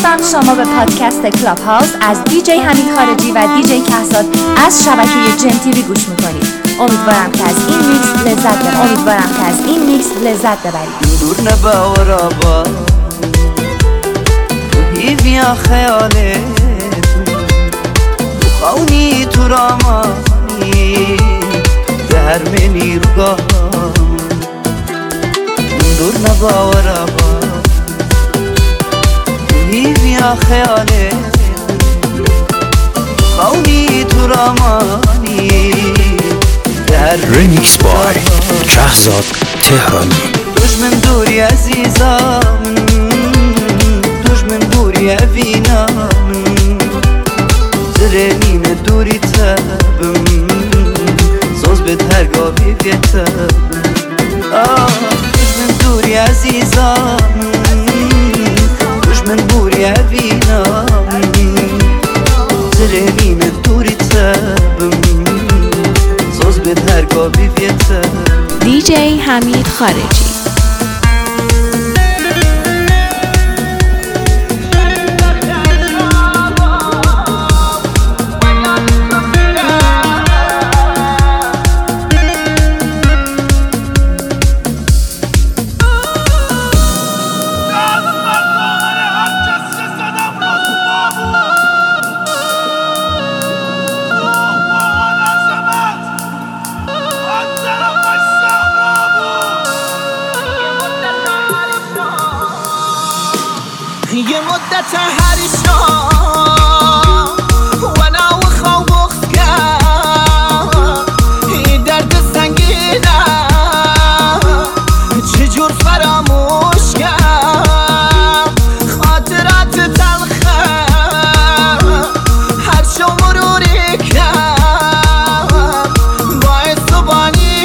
میشناسم شما به پادکست کلاب هاوس از دیجی حمید خارجی و دیجی کهزاد از شبکه جن تیوی گوش میکنید. امیدوارم که از این میکس لذت ببرید. دور نباور آبا بیا خیاله تو خونی تو رامانی در منی رو دور نباور آبا بیا خیاله خونی تو رامانی ریمیکس بای کهزاد تهرانی. دشمن دوری عزیزم دشمن دوری اوینم زرنین دوری تبم زوز به ترگابی بیتم دشمن دوری عزیزم دشمن دوری اوینم زرنین دوری تبم زوز به ترگابی بیتم. دیجی حمید خارجی. یه مدت هر شام وانا و خواب بخکم این درد سنگینم چجور فراموش کم خاطرات تلخم هر شو مروری کم باعث بانی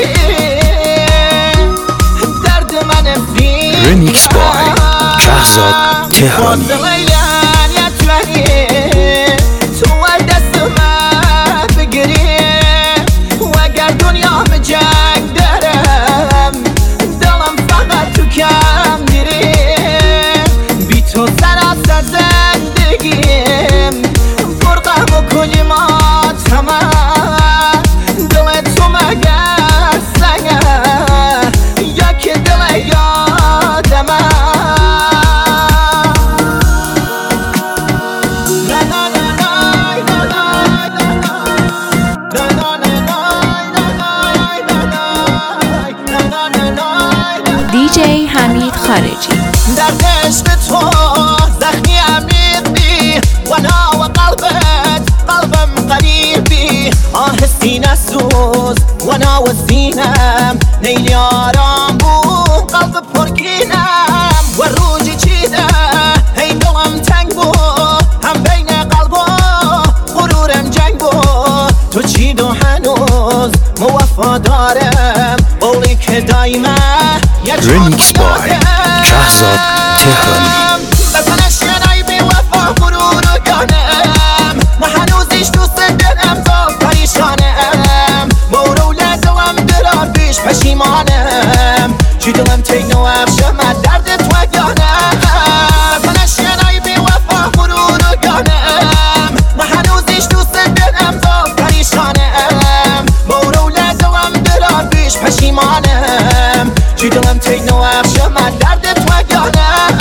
درد من فیم. ریمیکس بای کهزاد تهرانی. تو دست من بگیری و اگر دنیا به جنگ دارم دلم فقط تو کم دیری بی تو سراسر زندگیم فرقم و کلی ماتمم دل تو مگر سنگه یا که دل یادمم. دیجی حمید خارجی. در عشق تو زخمی عمیقی وانا و قلبم قریبی آه سینه سوز وانا و سینم نیلی آرام بود قلب پرگینم و روجی چیده این دلم تنگ بود هم بین قلب و غرورم جنگ بود تو چید و هنوز موفادارم قولی که دایما ریمیکس بای کهزاد تهرانی. بزنش ینای بی وفا غرور و گانم ما هنوزیش دوست دلم تو پریشانم مورو لدلم درار بیش پشیمانم چی دلم تینو افشم درد تو گانم بزنش ینای بی وفا غرور و گانم ما هنوزیش دوست دلم تو پریشانم مورو لدلم درار بیش پشیمانم چی دلم تینو افشم درد تو گانم.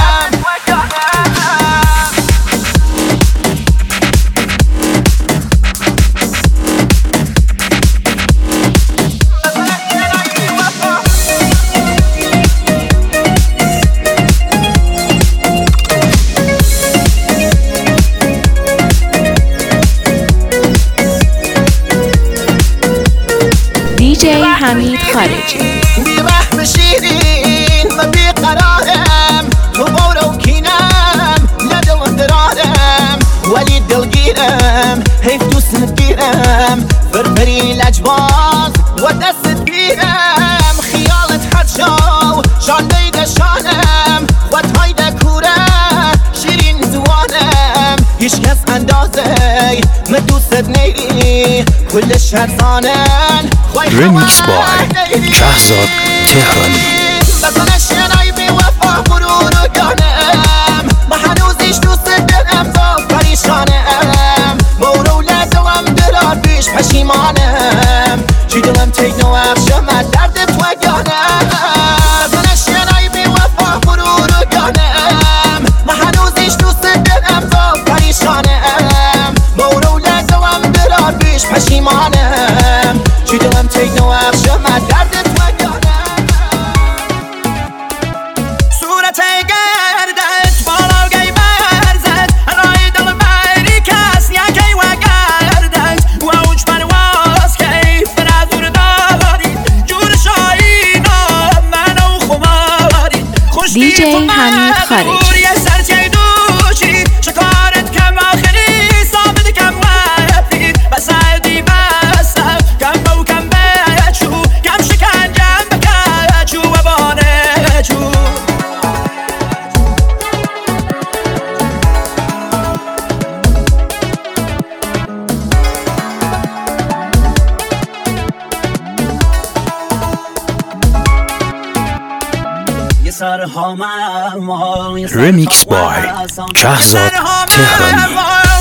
دیجی حمید خارجی. بی رحم شیرین و بی قرارم تو بارو کینم ندلم درارم ولی دلگیرم حیف دوست گیرم فرفری لجباز و دست بیرم خیالت هر شو شان بیده شانم خودهای دکوره شیرین زوانم هیچ کس اندازه من دوست نیری کل شرزانن ریمیکس بای کهزاد تهرانی. بزنش ینای بی وفا غرور و گانم ما هنوزیش پیش پشیمانم چی دلم تکنو اخشم از درد تو گانم زنش ینایی بی وفا غرور گانم من هنوزش دوست دلم تو پریشانم مورو لگوام درار پیش پشیمانم چی دلم تکنو اخشم از درد تو گانم صورت گردت بالا گی برزد رای دل بری کس یکی و گردت و اوج پرواز کیف نظور داری جور شایینا منو خماری خوش DJ حمید خارجی دوشی شکارت کم آخری ثابت کم وفید بسعدی بستم کم بو کم بچو کم شکنجم بکچو و بانچو Remix by Shahzad Tehrani.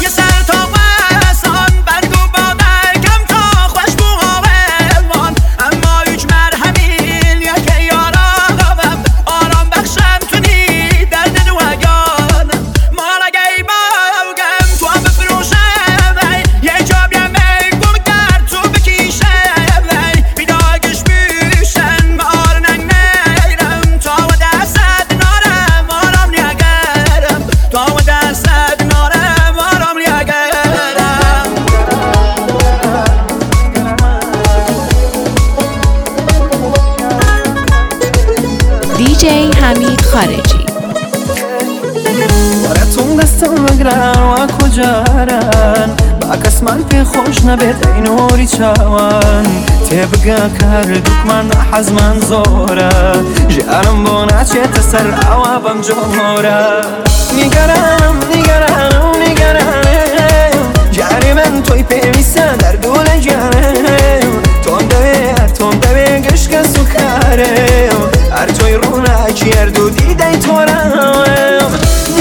DJ حمید خارجی براتون دستم بگرن و کجارن با کس من پی خوش نبید ای نوری چاوان تبقى کردوک من حزمان زوره جارم بونا چه تسر عوابم جوره نگرانم جاری من توی پیویسه در دول جانم تون دوی گشک سکاره هر توی رونک یردو دیده تورم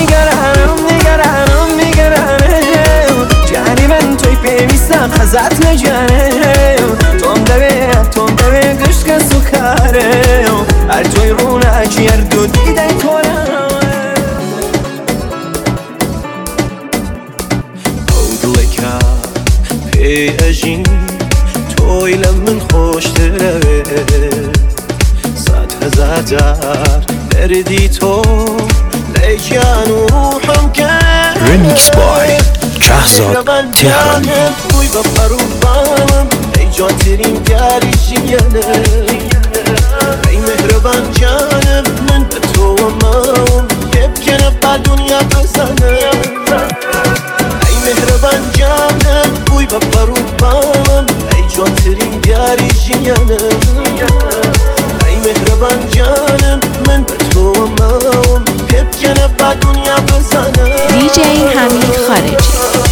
نگرانم جاری من توی پیویسه خزت نجانم تون دوی گشک سکاره هر توی رونک یردو دیده تورم اودلکا پی اجین توی لمن خوش تره هزار جار نردی تو لیکن روحم کرد Remix by Shahzad Tehrani. توی با پروبانم ای جان ترین گریشینه ای مهربان جانم من به تو و مام یبکنه با دنیا بزنم ای مهربان جانم توی با پروبانم ای جان ترین گریشینه مهربان جانم من به تو و مام یبکنه با دنیا بزنم DJ حمید خارجی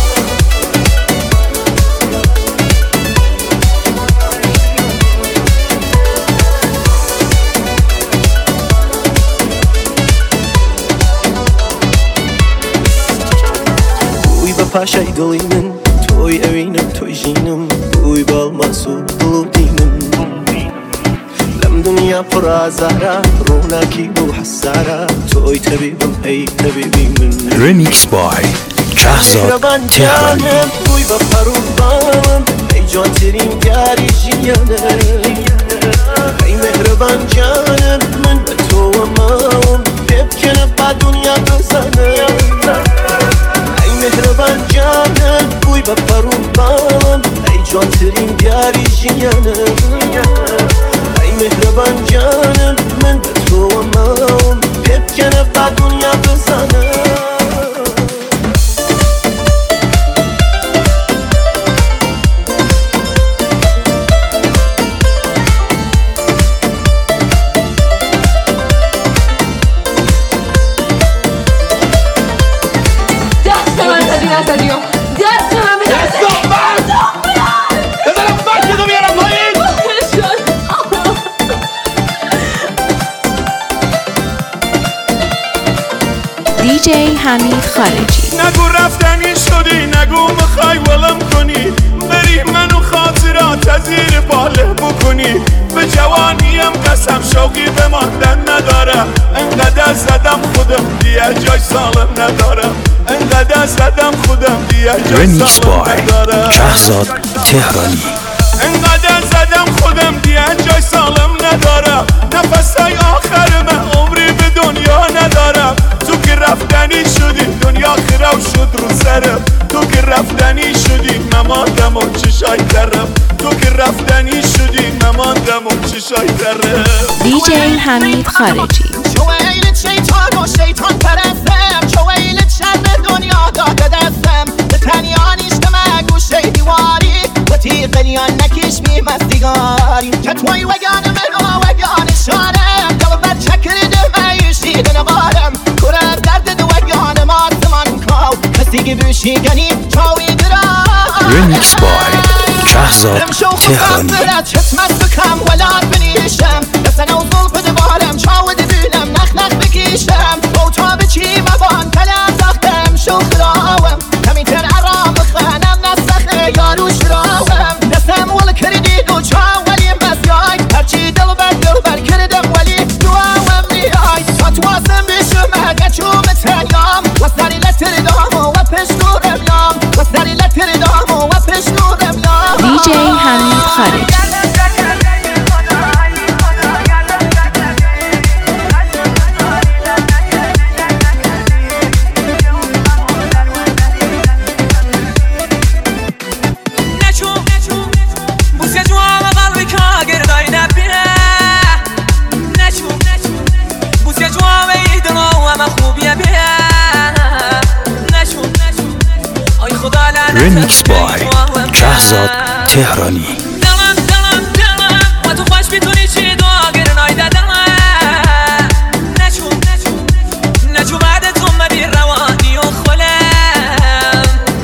بوی با پاشای دلی من توی اوینم توی جینم بوی بالماسو دلو دینم دنیا پر آزاره رونقی و حساره توی طبیبم ای طبیبی من Remix by Shahzad Tehrani. توی با پروبانم ای جان ترین گریشینه ای مهربان جانم من به تو و مام یبکنه با دنیا بزنم ای مهربان جانم توی با پروبانم ای جان ترین گریشینه مهربان جانم من به تو و مام یبکنه با دنیا بزنم دست من زدی نزدی دست من بزنم بچه تو بیارم پایین DJ حمید خارجی نگو رفتنی شدی نگو میخوای ولم کنی بری منو زیر باله بکنی. به جوانیم قسم شوقی به ماندن ندارم. انقدر زدم خودم دیگه جای سالم ندارم. انقدر زدم خودم دیگه جای سالم ندارم. شهرزاد تهرانی. انقدر زدم خودم دیگه جای سالم ندارم. نفسای آخر من عمری به دنیا ندارم. تو که رفتنی شدی دنیا خراب شد رو سرم. تو که رفتنی شدی مماندم و چشای درم. تو که رفتنی شدی مماندم و چشای درم. DJ حمید خارجی. شویلت شیطان و شیطان پرستم. شویلت شر دنیا داده دستم. به تنیانیش دمه گوشه دیواری و تیقلیان نکش بی مستیگاری. که توی وگان من و وگان شارم. دل بر چکر دمه یشید نقارم. کره از درد دو وگان ما زمان کاو کسی بوشی گنی چاوی درام. ریمیکس بای شهرزاد تهرانی. چشمت بکم ولاد بنیشم. دستن و ظلف دوارم چاود بینم نخ نخ بکیشم. با تا به چی مبان کلم زختم شو خراوم. کمی تر عرام بخانم نسخه یارو شراوم. دستم ول کردی دو چاو ولی بسیای. هرچی دل بر کردم ولی دواوم نیای. تا تواسم بشم اگه چوم تنیام. وستری لتر دام و پشنورم یام. وستری لتر دام و پشنورم یام. DJ حمید خارجی. ریمیکس بای شهرزاد تهرانی. و تو خوش میتونی چی داگر نایده دلم. نچو بعد تو منی روانی و خلم.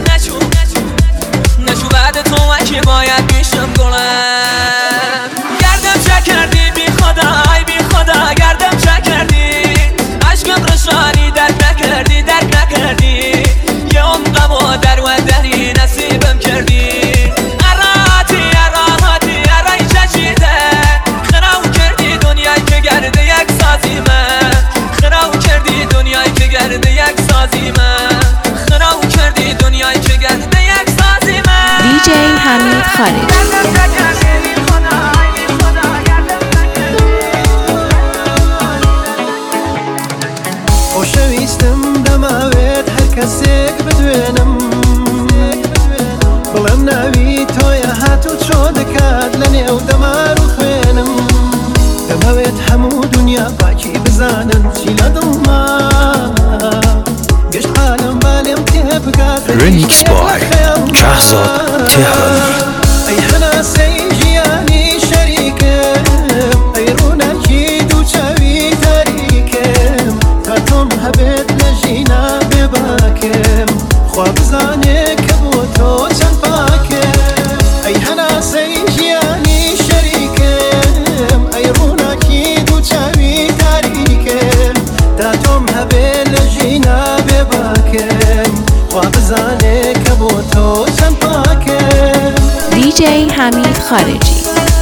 نچو بعد تو وکی باید میشم گلم. گردم چه کردی بی خدا ای بی خدا. گردم چه کردی عشقم رشانی درک نکردی. یه عمقم و در و دری نصیبم کردی. اراحتی ارای چشیده. خراو کردی دنیای که گرده یک سازی من. خراو کردی دنیای که گرده یک سازی من. خراو کردی دنیای که گرده یک سازی من. DJ حمید خارجی. خۆشەویستم دەماوێت هەر کەسێک بدوێنم. بڵێم ناوی تۆیە هاتوو چۆ دەکات لە نێو دەمار و خوێنم. دەمەوێت هەموو دنیا باکی بزانن چی لە دڵما. گەشت عالەم بالێم تێ بگات. ریمیکس بای شهرزاد تهرانی. ئەی هەناسەی ژیانی شەریکم. ئەی ڕووناکی دوو چاوی تاریکم. تا تۆم هەبێت لە ژینا بێباکم. خوا بزانێ کە بۆ تۆ چەند پاکم. ئەی هەناسەی ژیانی شەریکم. ئەی ڕووناکی دوو چاوی تاریکم. تا تۆم هەبێت لە ژینا بێباکم. خوا بزانێ کە بۆ تۆ چەند پاکم. DJ حمید خارجی.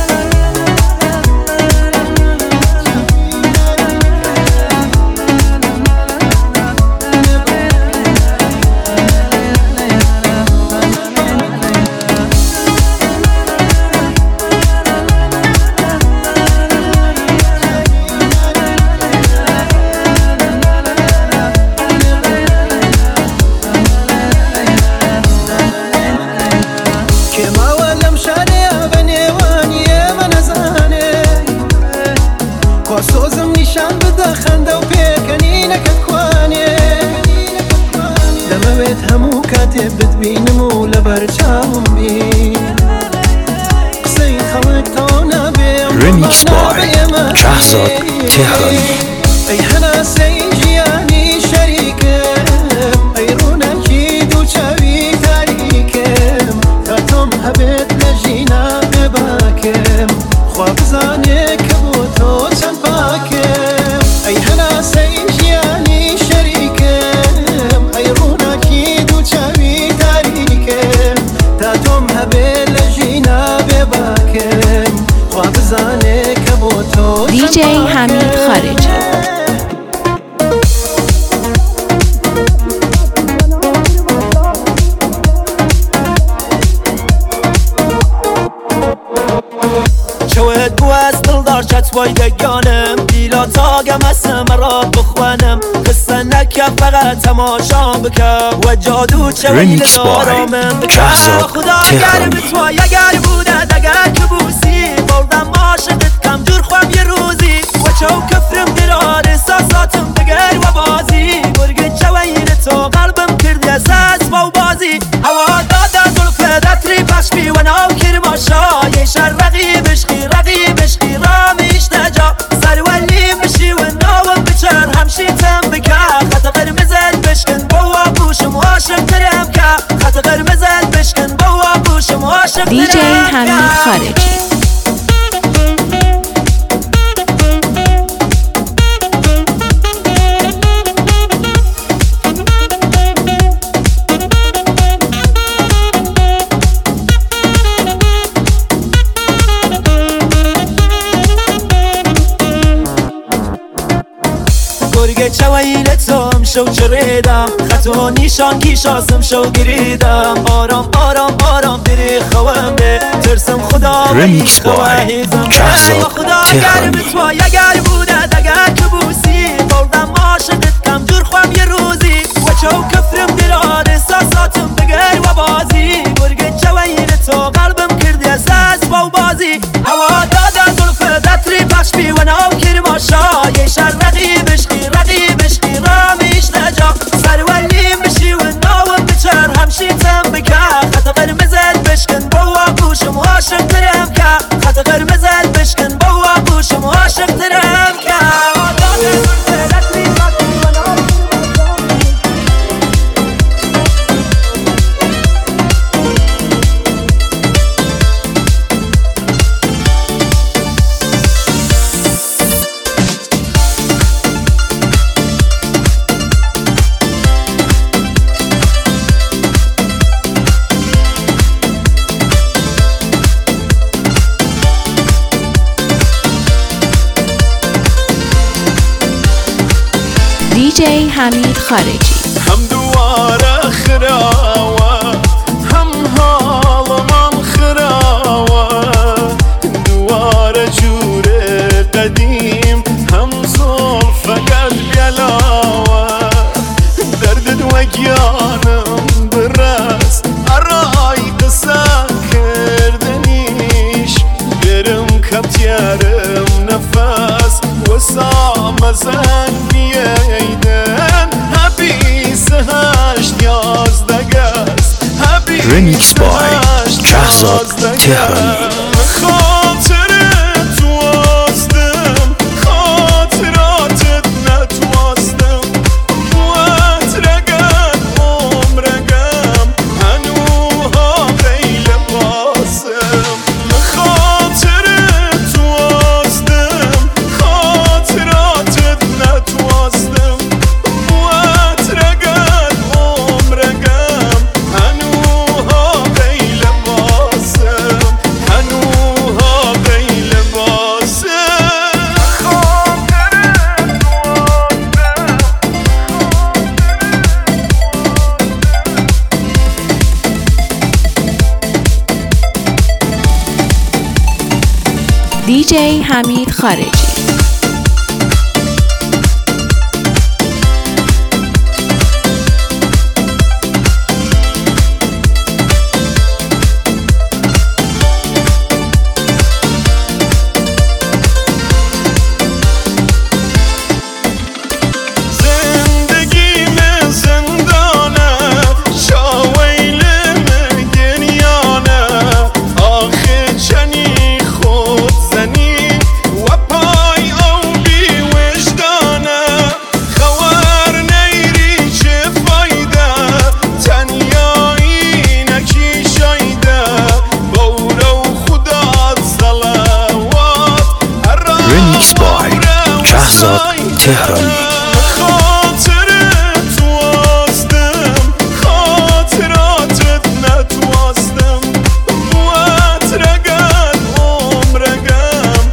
سۆزم نیشان بدە خەندە و پێکەنینەکە کوانێ. دەمەوێت هەموو کاتێ بتبینم و لەبەر چاوم بی. قسەی خەڵک تەواو نابێ. ریمیکس بای شهرزاد تهرانی. ئەی هەناسەی ژیانی شەریکم. ئەی ڕووناکی دوو چاوی تاریکم. تا تۆم هەبێت لە ژینا بێباکم. خوا بزانێ کە بۆ تۆ چەند پاکم. ئەی هەناسەی ژیانی شەریکم. ئەی ڕووناکی دوو چاوی تاریکم. تا تۆم هەبێت لە ژینا بێباکم. زنه که با تو دیجی حمید خارجی. شوهد بو از دلدار چت وایدگانم دیلا تاگم اسم را بخوانم قصه نکه فقط تماشام بکم و جادو چویل دارامم بکم خدا اگر بتوای اگر بودد اگر که بوسی بردم عاشقت کم جور خوام یه روزی و چو کفرم درار احساساتم بگر و بازی برگ چویل تو قلبم کرده ساز و بازی هوا داده زلفه دتری پخش بی و ناو کرماشا یه شر رقیبش رقیبش رامیش نجا سرولیم بشی و ناوم بچر همشیتم بکه خط قرمزت بشکن بوا بوشم عاشق ترم که خط قرمزت بشکن بوا بوشم عاشق ترم که دیجی حمید خارجی. گرگه چویل توم شو چریدم خطو نیشان کیشاسم شو گریدم آرام آرام آرام بری خوام به ترسم خدا رمیکس بای کهزاد تهرانی. بتوای اگر بودد اگر که بوسی بردم عاشقت کم جور خوام یه روزی و چو کفرم درار احساساتم بگر و بازی گرگه چویل تو قلبم کردی اساس و بازی هوا داده زلفه دتری پخش بی و ناو کرماشا یه شر رقیبش رقیبش رامیش نجا سرولیم بشی و ناوم بچر همشیتم بکه خط قرمزت بشکن بوا بوشم عاشق ترم که خط قرمزت بشکن بوا بوشم عاشق ترم که دیجی حمید خارجی. هم دواره خراوه هم حالمان خراوه دواره جوره قدیم هم زلف قد بیلاوه درد وگیانم برست ارای قصه کردنیش برم کبتیارم نفس وسام زن رمیکس بای کهزاد تهرانی. خاطرت واسدم خاطراتت نتواستم وقت رگم عمرگم هنوها غیل باسم خاطرت واسدم خاطراتت نتواستم وقت رگم عمرگم هنوها غیل باسم هنوها غیل باسم دیجی حمید خارجی. تهرانی. خاطرت واسدم خاطراتت نتواستم وقت رگم عمرگم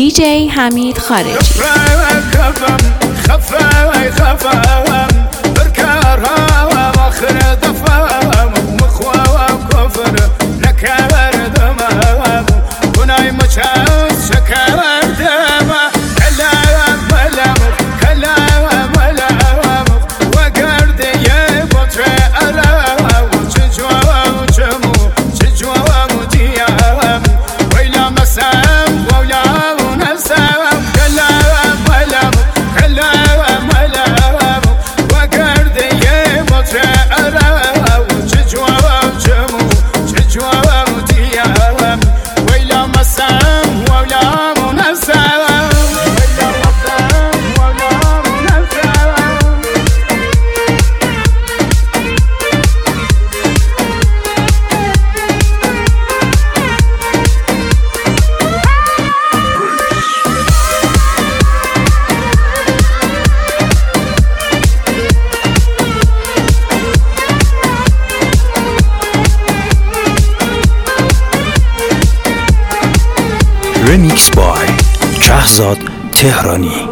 دیجی حمید خارجی. Remix by شهزاد تهرانی.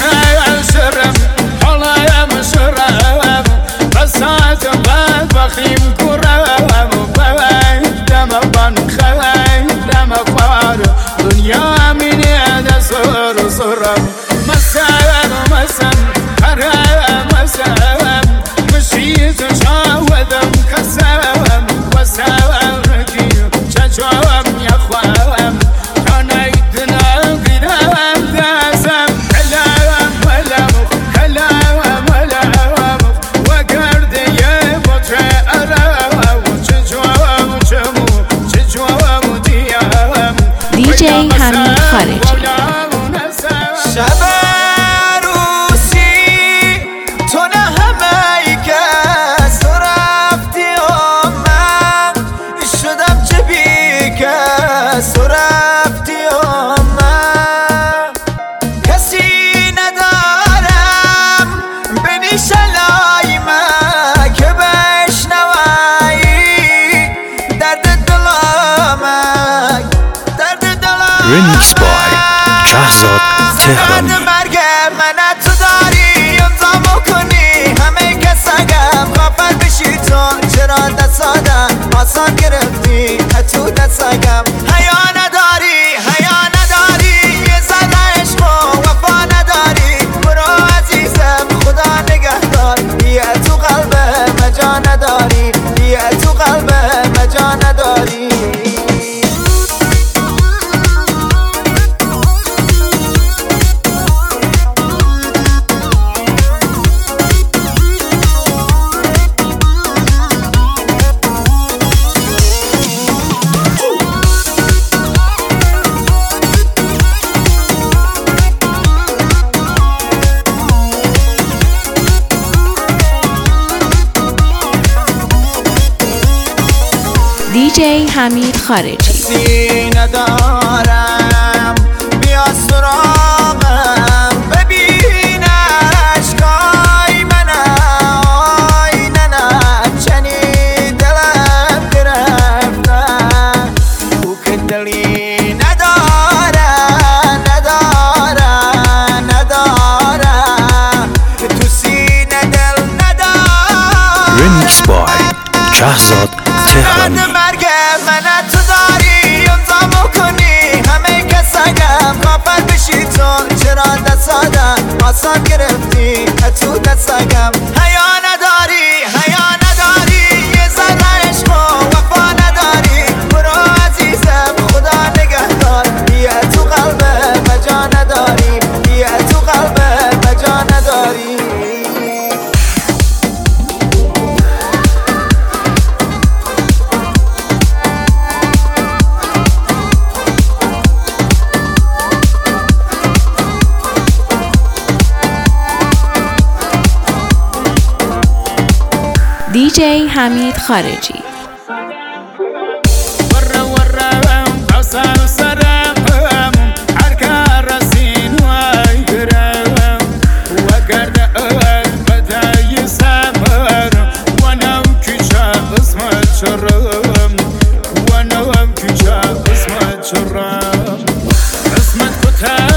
دیجی حمید خارجی. شب عروسی تو نه همه ای کس تو رفتی و من شدم چه بی کس تو رفتی و من کسی ندارم بنی شلای من که بشنوی درد دلم Remix by شهزاد تهرانی. مرگ من تو داری امضا کنی همه کسگم کافر بشی تو چرا دستادم آسان گرفتی تو دستگم حیا نداری یه زده عشق و وفا نداری برو عزیزم خدا نگهدار یه تو قلب مجا نداری یه تو قلب مجا نداری دیجی حمید خارجی. کسی ندارم بیا سراغم ببین عشقای منم آی ننم چنین دلم گرفتن او که دلی ندارم تو سینه دل ندارم. Remix by شهزاد تهرانی. مرگ من تو داری امضا کنی همه کسگم کافر بشی تو چرا دستادم آسان گرفتی تو دستگم حیا نداری یه ذره عشق و وفا نداری برو عزیزم خدا نگهدار یه تو قلب مجا نداری یه تو قلب مجا نداری. دیجی حمید خارجی. اسمت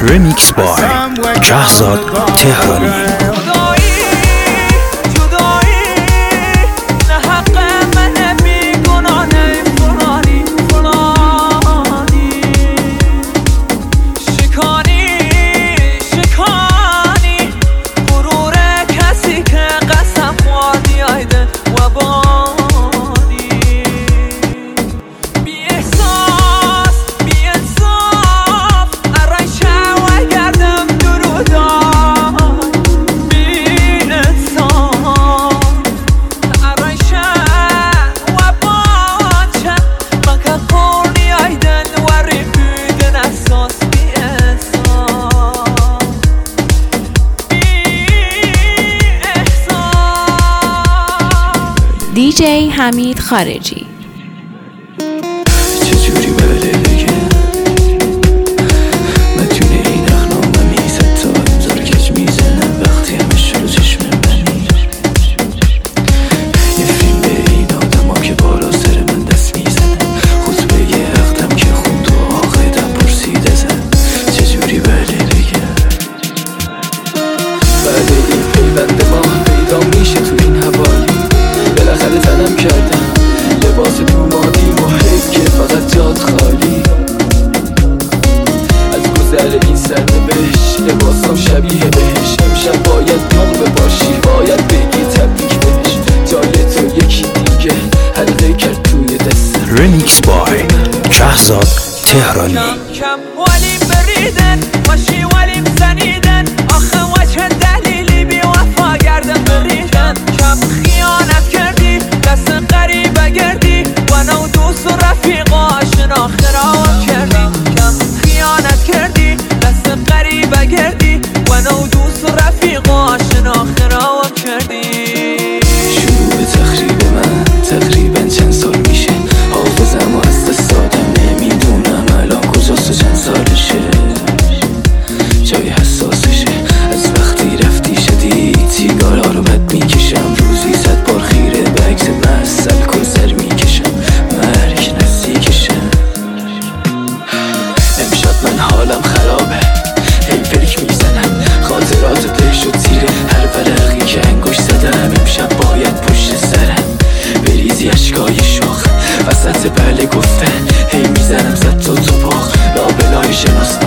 Remix by Shahzad Tehrani. DJ حمید خارجی. چجوری بله بگم متونه این اخنامه میزد تا امزار کج میزنم وقتی همش رو چشم منی یه فیلم به این آدم ها که بالا سر من دست میزنم خطبه یه اقدم که خوند و آقایدم پرسیده زن چجوری بله بگم بله این پیوند ما پیدا میشه تو این حوالی بالاخره تنم کردم لباس دومانی محیط که فقط جاد خالی از گذر این سرنوشت لباسم شبیه بهش امشب باید نام باشی باید بگی تبریک بهش جای تو یکی دیگه حلقه کرد توی دستم Remix by Shahzad Tehrani. کم ولی بریدن باشی ولی بزنیدن آخه وجه دلیلی بی وفا گردن بریدن کم خیانت کردی دست قریبه گردی و نو دوست و رفیقا شناخت خراب کردی کم خیانت کردی دست قریبه گردی و نو دوست و رفیقا شناخت خراب کردی شروع تخریب من تقریبا چند سال میشه حافظم و از دست دادم نمیدونم الان کجاست و چند سالشه جای حساسشه از وقتی رفتی شدی سیگارا رو بد میکشم روزی 100 بار خیره به عکس مسل کسر میکشم مرگ نزدیکشم امشب من حالم خرابه هی فکر میزنم خاطرات ته شد زیر هر ورقی که انگوش زدم امشب باید پشت سرم بریزی اشکای شاخ وسط بله گفتن هی میزنم زد تا تو باخ لابلای شناس